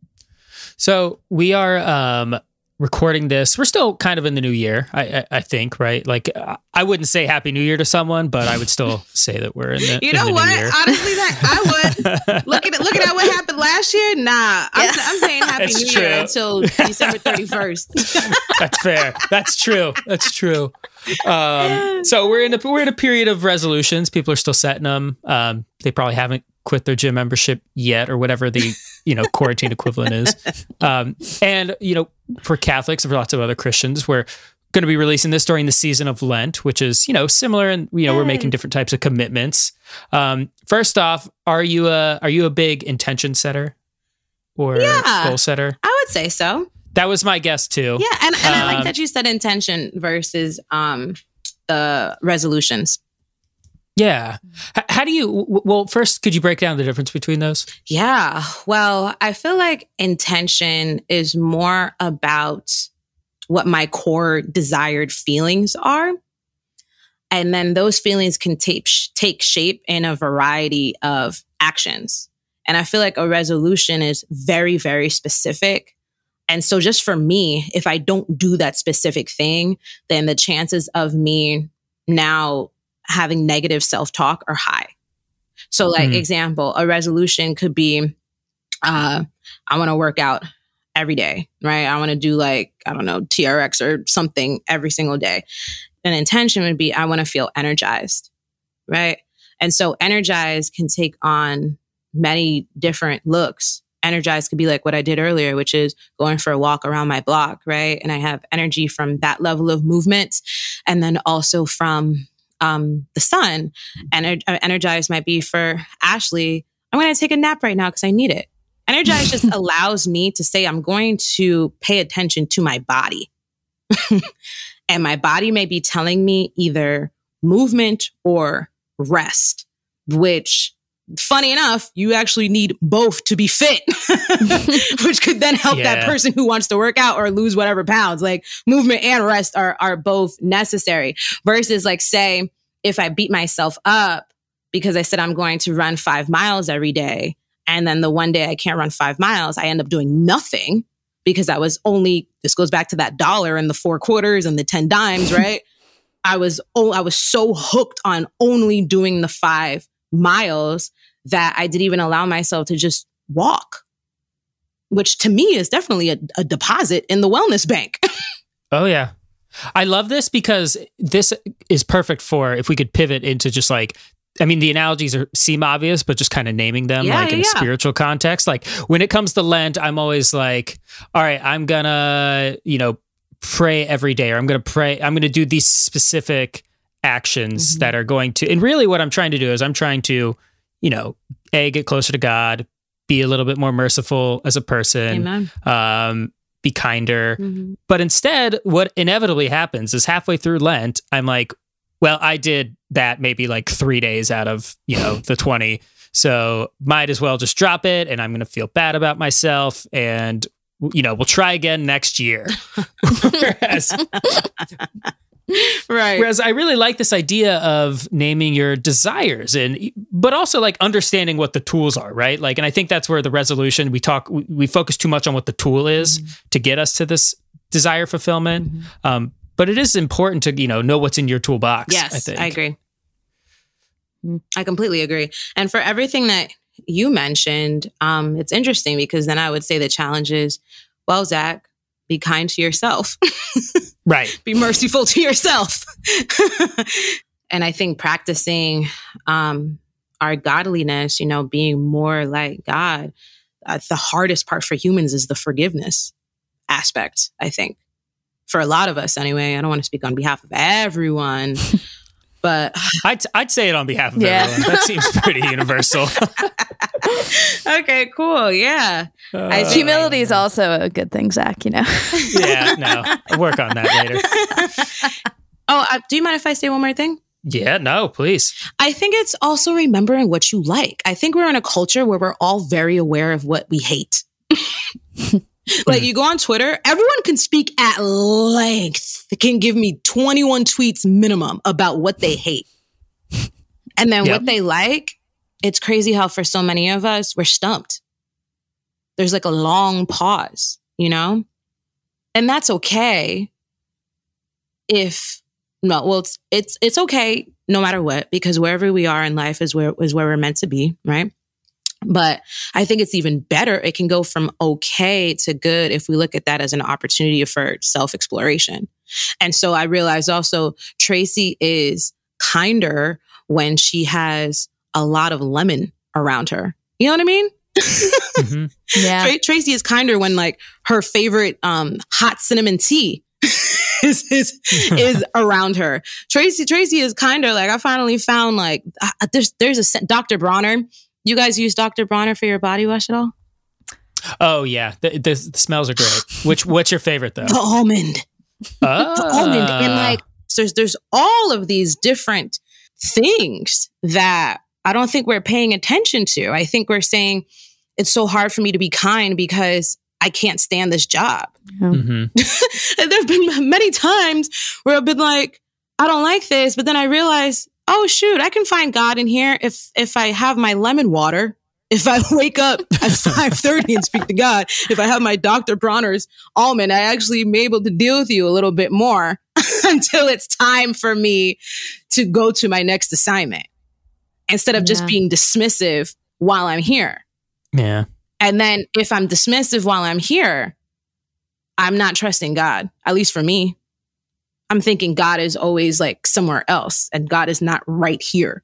So we are um, recording this. We're still kind of in the new year, I, I, I think, right? Like, I wouldn't say Happy New Year to someone, but I would still say that we're in the You know in the what? new year. Honestly, that I would. looking at looking at what happened last year, nah. I'm, yeah. I'm saying Happy That's New true. Year until December thirty-first. That's fair. That's true. That's true. Um, so we're in a we're in a period of resolutions. People are still setting them. Um, they probably haven't quit their gym membership yet, or whatever the you know quarantine equivalent is. Um, and you know, for Catholics and for lots of other Christians, we're going to be releasing this during the season of Lent, which is you know similar, and you know we're making different types of commitments. Um, first off, are you a are you a big intention setter or yeah, goal setter? I would say so. That was my guess too. Yeah, and, and um, I like that you said intention versus um, the resolutions. Yeah. H- how do you, well, first, could you break down the difference between those? Yeah. Well, I feel like intention is more about what my core desired feelings are. And then those feelings can take, take shape in a variety of actions. And I feel like a resolution is very, very specific. And so just for me, if I don't do that specific thing, then the chances of me now having negative self-talk are high. So like mm. example, a resolution could be, uh, I want to work out every day, right? I want to do like, I don't know, T R X or something every single day. An intention would be, I want to feel energized, right? And so energized can take on many different looks. Energized could be like what I did earlier, which is going for a walk around my block, right? And I have energy from that level of movement. And then also from um, the sun. Ener- energized might be for Ashley, I'm going to take a nap right now because I need it. Energized just allows me to say I'm going to pay attention to my body. And my body may be telling me either movement or rest, which funny enough, you actually need both to be fit, which could then help yeah. that person who wants to work out or lose whatever pounds. Like movement and rest are, are both necessary versus like, say, if I beat myself up because I said I'm going to run five miles every day And then the one day I can't run five miles, I end up doing nothing because I was only, this goes back to that dollar and the four quarters and the ten dimes, right? I was, oh, I was so hooked on only doing the five miles that I didn't even allow myself to just walk, which to me is definitely a, a deposit in the wellness bank. Oh, yeah. I love this because this is perfect for if we could pivot into just like, I mean, the analogies are seem obvious, but just kind of naming them yeah, like yeah, in a yeah. spiritual context. Like when it comes to Lent, I'm always like, all right, I'm gonna, you know, pray every day, or I'm gonna pray, I'm gonna do these specific actions mm-hmm. that are going to, and really what I'm trying to do is I'm trying to, you know, A, get closer to God, be a little bit more merciful as a person, Amen. um, be kinder. Mm-hmm. But instead, what inevitably happens is halfway through Lent, I'm like, well, I did that maybe like three days out of, you know, the twenty. So might as well just drop it. And I'm going to feel bad about myself. And, you know, we'll try again next year. Whereas, right. Whereas I really like this idea of naming your desires and, but also like understanding what the tools are, right? Like, and I think that's where the resolution, we talk, we, we focus too much on what the tool is mm-hmm. to get us to this desire fulfillment. Mm-hmm. Um, But it is important to, you know, know what's in your toolbox. Yes, I think. I agree. I completely agree. And for everything that you mentioned, um, it's interesting because then I would say the challenge is, well, Zach, be kind to yourself. Right. Be merciful to yourself. And I think practicing um, our godliness, you know, being more like God, uh, the hardest part for humans is the forgiveness aspect, I think. For a lot of us anyway. I don't want to speak on behalf of everyone, but I'd, I'd say it on behalf of yeah. everyone. That seems pretty universal. Okay, cool. Yeah. Uh, I, humility is also a good thing, Zach, you know? Yeah, no, I'll work on that later. Oh, uh, do you mind if I say one more thing? Yeah, no, please. I think it's also remembering what you like. I think we're in a culture where we're all very aware of what we hate. Like you go on Twitter, everyone can speak at length. They can give me twenty-one tweets minimum about what they hate. And then yep. what they like, it's crazy how for so many of us, we're stumped. There's like a long pause, you know? And that's okay if, no, well, it's, it's, it's okay no matter what, because wherever we are in life is where, is where we're meant to be, right? But I think it's even better. It can go from okay to good if we look at that as an opportunity for self-exploration. And so I realized also Tracy is kinder when she has a lot of lemon around her. You know what I mean? Mm-hmm. Yeah. Tra- Tracy is kinder when like her favorite um, hot cinnamon tea is, is, is around her. Tracy Tracy is kinder. Like I finally found like uh, there's there's a Doctor Bronner. You guys use Doctor Bronner for your body wash at all? Oh yeah, the, the, the smells are great. Which what's your favorite though? The almond. Oh. The almond, and like so there's there's all of these different things that I don't think we're paying attention to. I think we're saying it's so hard for me to be kind because I can't stand this job. Mm-hmm. And there've been many times where I've been like, I don't like this, but then I realize, oh shoot, I can find God in here if if I have my lemon water. If I wake up at five thirty and speak to God, if I have my Doctor Bronner's almond, I actually am able to deal with you a little bit more until it's time for me to go to my next assignment instead of yeah. just being dismissive while I'm here. Yeah. And then if I'm dismissive while I'm here, I'm not trusting God, at least for me. I'm thinking God is always like somewhere else and God is not right here.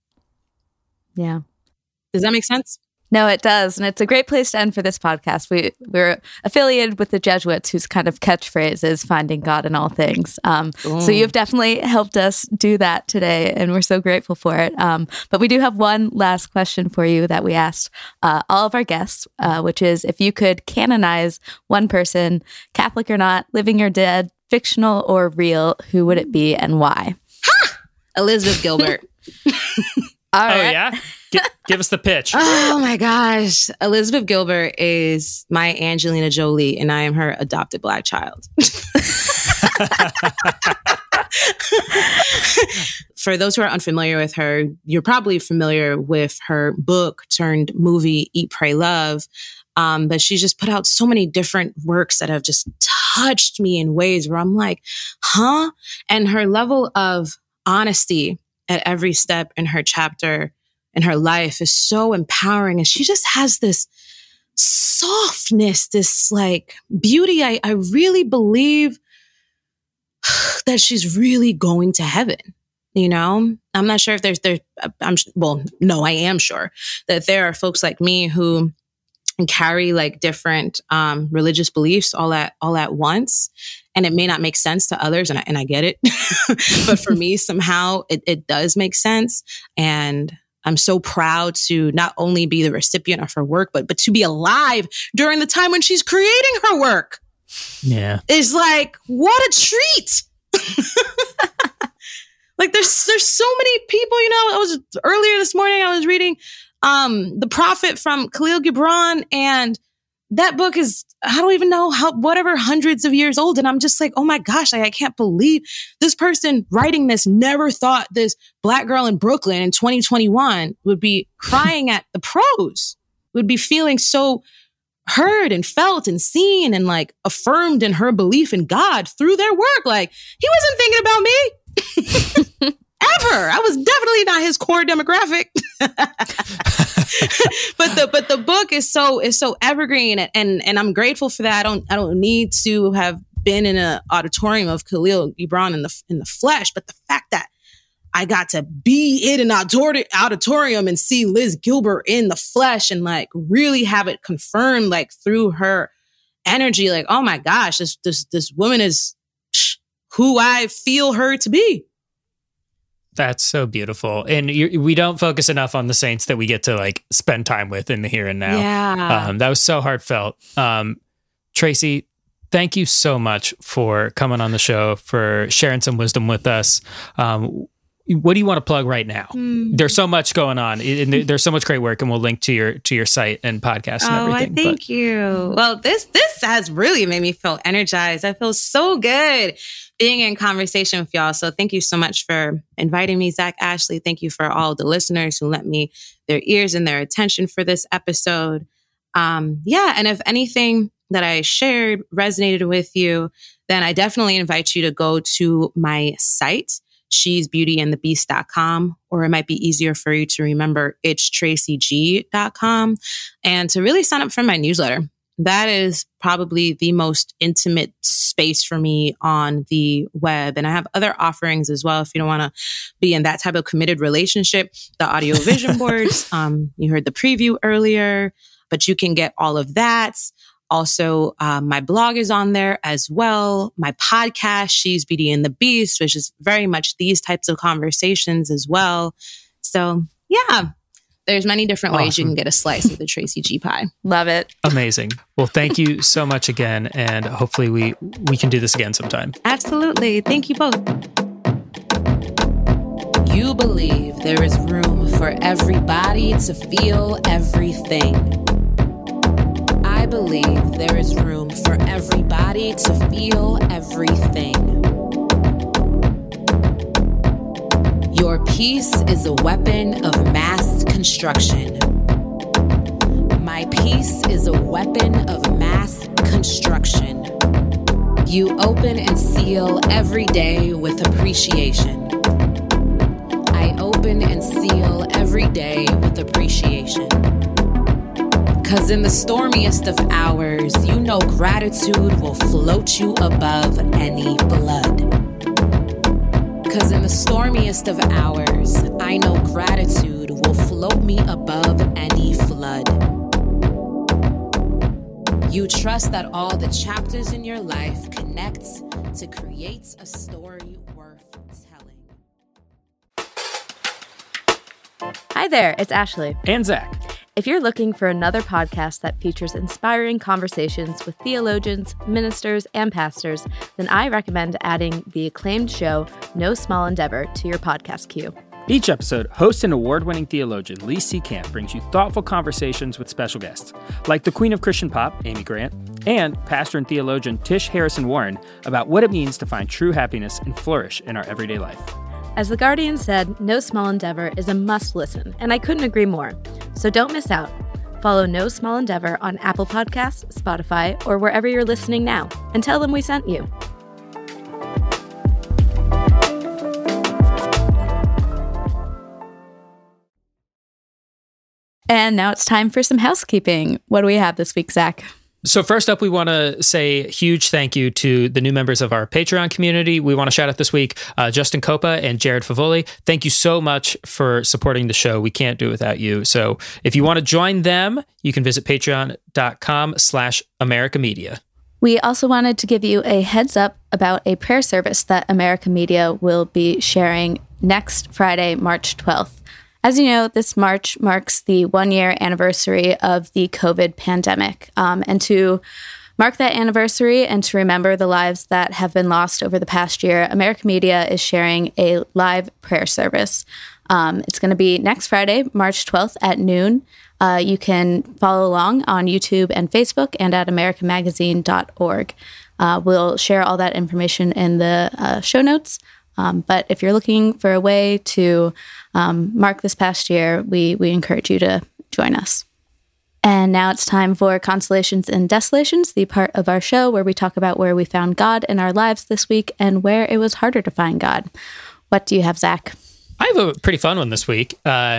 Yeah. Does that make sense? No, it does. And it's a great place to end for this podcast. We, we're affiliated with the Jesuits, whose kind of catchphrase is finding God in all things. Um, so you've definitely helped us do that today, and we're so grateful for it. Um, but we do have one last question for you that we asked uh, all of our guests, uh, which is if you could canonize one person, Catholic or not, living or dead, fictional or real, who would it be and why? Ha! Elizabeth Gilbert. All right. Oh, yeah? G- give us the pitch. Oh, my gosh. Elizabeth Gilbert is my Angelina Jolie, and I am her adopted Black child. For those who are unfamiliar with her, you're probably familiar with her book turned movie, Eat, Pray, Love. Um, but she's just put out so many different works that have just touched me in ways where I'm like, huh? And her level of honesty at every step in her chapter in her life is so empowering. And she just has this softness, this like beauty. I, I really believe that she's really going to heaven. You know, I'm not sure if there's there. I'm well, no, I am sure that there are folks like me who carry like different um, religious beliefs all at all at once, and it may not make sense to others, and I, and I get it. But for me, somehow it, it does make sense, and I'm so proud to not only be the recipient of her work, but but to be alive during the time when she's creating her work. Yeah, is like what a treat. Like there's there's so many people, you know, I was earlier this morning, I was reading um, The Prophet from Khalil Gibran, and that book is, I don't even know how, whatever hundreds of years old. And I'm just like, oh my gosh, like, I can't believe this person writing this never thought this Black girl in Brooklyn in twenty twenty-one would be crying at the prose, would be feeling so heard and felt and seen and like affirmed in her belief in God through their work. Like he wasn't thinking about me. Ever. I was definitely not his core demographic. but the but the book is so is so evergreen, and, and and I'm grateful for that. I don't I don't need to have been in an auditorium of Khalil Gibran in the in the flesh, but the fact that I got to be in an auditorium and see Liz Gilbert in the flesh and like really have it confirmed like through her energy, like, oh my gosh, this this this woman is who I feel her to be. That's so beautiful. And you, we don't focus enough on the saints that we get to like spend time with in the here and now. Yeah. Um, that was so heartfelt. Um, Tracy, thank you so much for coming on the show, for sharing some wisdom with us. Um, what do you want to plug right now? Mm. There's so much going on, and there's so much great work, and we'll link to your to your site and podcast and oh, everything. I thank but. you. Well, this this has really made me feel energized. I feel so good being in conversation with y'all. So thank you so much for inviting me, Zach Ashley. Thank you for all the listeners who lent me their ears and their attention for this episode. Um, yeah, and if anything that I shared resonated with you, then I definitely invite you to go to my site, she's beauty and the beast dot com, or it might be easier for you to remember, it's tracy g dot com, and to really sign up for my newsletter. That is probably the most intimate space for me on the web. And I have other offerings as well. If you don't want to be in that type of committed relationship, the audio vision boards, um, you heard the preview earlier, but you can get all of that. Also, uh, my blog is on there as well. My podcast, She's Beauty and the Beast, which is very much these types of conversations as well. So yeah, there's many different awesome. ways you can get a slice of the Tracy G pie. Love it. Amazing. Well, thank you so much again. And hopefully we, we can do this again sometime. Absolutely. Thank you both. You believe there is room for everybody to feel everything. I believe there is room for everybody to feel everything. Your peace is a weapon of mass construction. My peace is a weapon of mass construction. You open and seal every day with appreciation. I open and seal every day with appreciation. 'Cause in the stormiest of hours, you know gratitude will float you above any blood. 'Cause in the stormiest of hours, I know gratitude will float me above any flood. You trust that all the chapters in your life connect to create a story worth telling. Hi there, it's Ashley. And Zach. If you're looking for another podcast that features inspiring conversations with theologians, ministers, and pastors, then I recommend adding the acclaimed show No Small Endeavor to your podcast queue. Each episode, host and award-winning theologian Lee C. Camp brings you thoughtful conversations with special guests, like the Queen of Christian Pop, Amy Grant, and pastor and theologian Tish Harrison Warren about what it means to find true happiness and flourish in our everyday life. As The Guardian said, No Small Endeavor is a must-listen, and I couldn't agree more. So don't miss out. Follow No Small Endeavor on Apple Podcasts, Spotify, or wherever you're listening now, and tell them we sent you. And now it's time for some housekeeping. What do we have this week, Zach? So first up, we want to say huge thank you to the new members of our Patreon community. We want to shout out this week, uh, Justin Copa and Jared Favoli. Thank you so much for supporting the show. We can't do it without you. So if you want to join them, you can visit patreon.com slash America Media. We also wanted to give you a heads up about a prayer service that America Media will be sharing next Friday, March twelfth. As you know, this March marks the one-year anniversary of the COVID pandemic. Um, and to mark that anniversary and to remember the lives that have been lost over the past year, America Media is sharing a live prayer service. Um, it's going to be next Friday, March twelfth at noon. Uh, you can follow along on YouTube and Facebook and at american magazine dot org. Uh, we'll share all that information in the uh, show notes. Um, but if you're looking for a way to um, mark this past year, we we encourage you to join us. And now it's time for Consolations and Desolations, the part of our show where we talk about where we found God in our lives this week and where it was harder to find God. What do you have, Zach? I have a pretty fun one this week. Uh,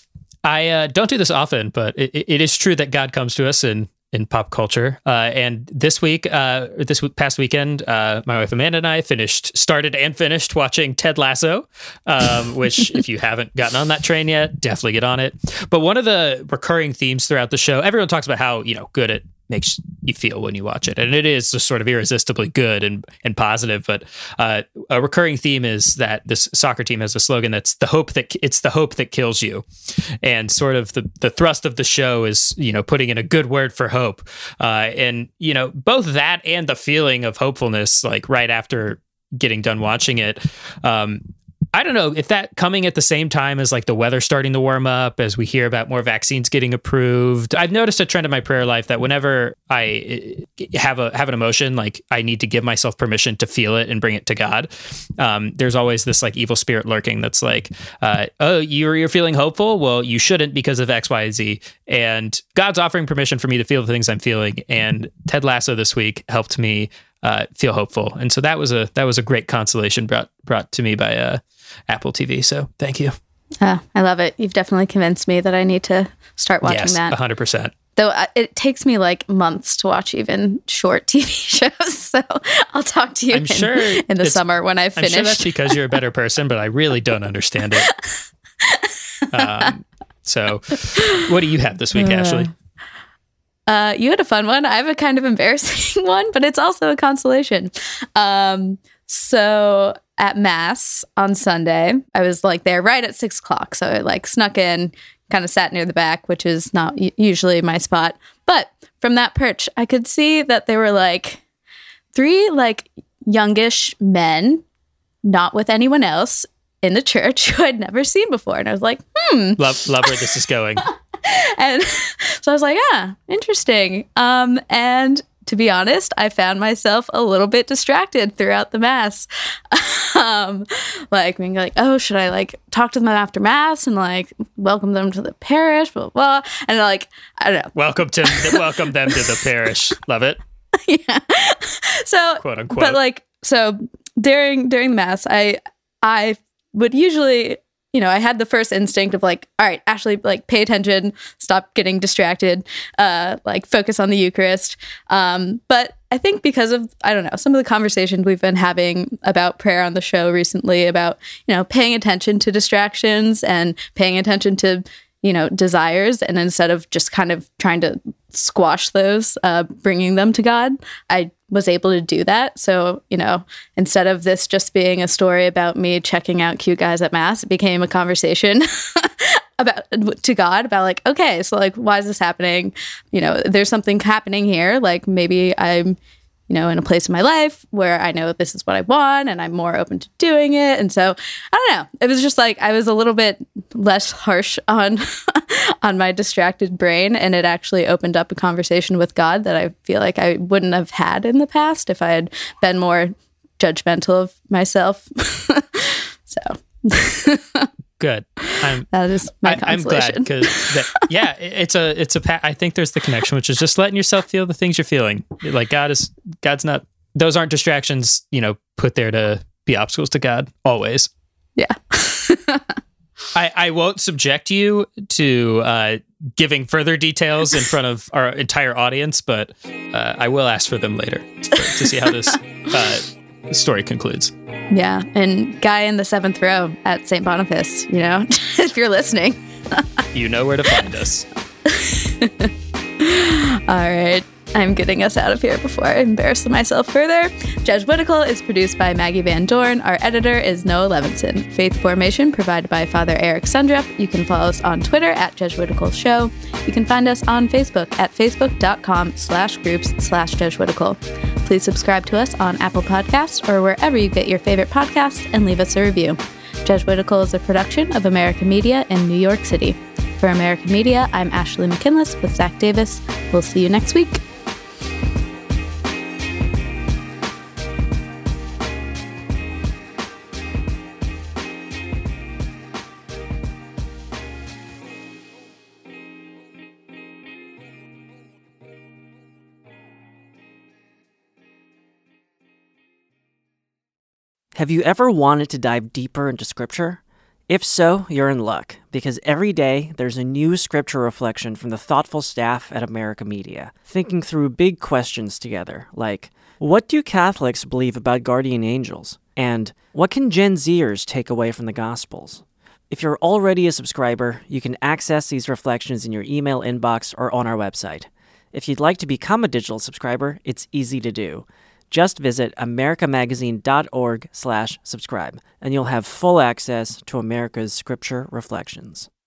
I uh, don't do this often, but it, it is true that God comes to us in in pop culture. Uh, and this week, uh, this past weekend, uh, my wife Amanda and I finished, started and finished watching Ted Lasso, um, which if you haven't gotten on that train yet, definitely get on it. But one of the recurring themes throughout the show, everyone talks about how, you know, good it makes you feel when you watch it. And it is just sort of irresistibly good and, and positive. But uh, a recurring theme is that this soccer team has a slogan that's the hope that it's the hope that kills you. And sort of the, the thrust of the show is, you know, putting in a good word for hope. Uh, and, you know, both that and the feeling of hopefulness, like right after getting done watching it, um, I don't know if that coming at the same time as like the weather starting to warm up, as we hear about more vaccines getting approved. I've noticed a trend in my prayer life that whenever I have a have an emotion, like I need to give myself permission to feel it and bring it to God. Um, there's always this like evil spirit lurking that's like, uh, oh, you're you're feeling hopeful? Well, you shouldn't because of X, Y, Z. And God's offering permission for me to feel the things I'm feeling. And Ted Lasso this week helped me uh, feel hopeful. And so that was a that was a great consolation brought brought to me by uh, Apple T V. So thank you. Uh, I love it. You've definitely convinced me that I need to start watching yes, that. one hundred percent. Though uh, it takes me like months to watch even short T V shows. So I'll talk to you I'm in, sure in the summer when I've finished. I'm sure that's because you're a better person, but I really don't understand it. Um, so what do you have this week, uh, Ashley? Uh, you had a fun one. I have a kind of embarrassing one, but it's also a consolation. Um, so at Mass on Sunday, I was like there right at six o'clock. So I like snuck in, kind of sat near the back, which is not y- usually my spot. But from that perch, I could see that there were like three like youngish men, not with anyone else in the church who I'd never seen before. And I was like, hmm. Love, love where this is going. And so I was like, ah, interesting. Um, and to be honest, I found myself a little bit distracted throughout the Mass. um, like being like, oh, should I like talk to them after Mass and like welcome them to the parish, blah, blah, blah. And like, I don't know. Welcome to welcome them to the parish. Love it. Yeah. So, quote unquote. But like, so during, during the Mass, I, I would usually, you know, I had the first instinct of like, all right, Ashley, like pay attention, stop getting distracted, uh, like focus on the Eucharist. Um, but I think because of, I don't know, some of the conversations we've been having about prayer on the show recently about, you know, paying attention to distractions and paying attention to, you know, desires. And instead of just kind of trying to squash those, uh, bringing them to God, I was able to do that. So, you know, instead of this just being a story about me checking out cute guys at Mass, it became a conversation about to God about like, okay, so like, why is this happening? You know, there's something happening here. Like maybe I'm you know, in a place in my life where I know this is what I want and I'm more open to doing it. And so, I don't know. It was just like I was a little bit less harsh on on my distracted brain, and it actually opened up a conversation with God that I feel like I wouldn't have had in the past if I had been more judgmental of myself. So good. I'm, that is my I, consolation. I'm glad because yeah, it's a it's a. Pa- I think there's the connection, which is just letting yourself feel the things you're feeling. Like God is God's not. Those aren't distractions, you know, put there to be obstacles to God always. Yeah. I, I won't subject you to uh, giving further details in front of our entire audience, but uh, I will ask for them later to, to see how this uh, story concludes. Yeah, and guy in the seventh row at Saint Boniface, you know, if you're listening. You know where to find us. All right. I'm getting us out of here before I embarrass myself further. Jesuitical is produced by Maggie Van Dorn. Our editor is Noah Levinson. Faith formation provided by Father Eric Sundrup. You can follow us on Twitter at Jesuitical Show. You can find us on Facebook at facebook.com slash groups slash Jesuitical. Please subscribe to us on Apple Podcasts or wherever you get your favorite podcasts and leave us a review. Jesuitical is a production of American Media in New York City. For American Media, I'm Ashley McKinless with Zach Davis. We'll see you next week. Have you ever wanted to dive deeper into Scripture? If so, you're in luck, because every day there's a new Scripture reflection from the thoughtful staff at America Media, thinking through big questions together, like, what do Catholics believe about guardian angels? And what can Gen Zers take away from the Gospels? If you're already a subscriber, you can access these reflections in your email inbox or on our website. If you'd like to become a digital subscriber, it's easy to do. Just visit americamagazine.org slash subscribe, and you'll have full access to America's Scripture reflections.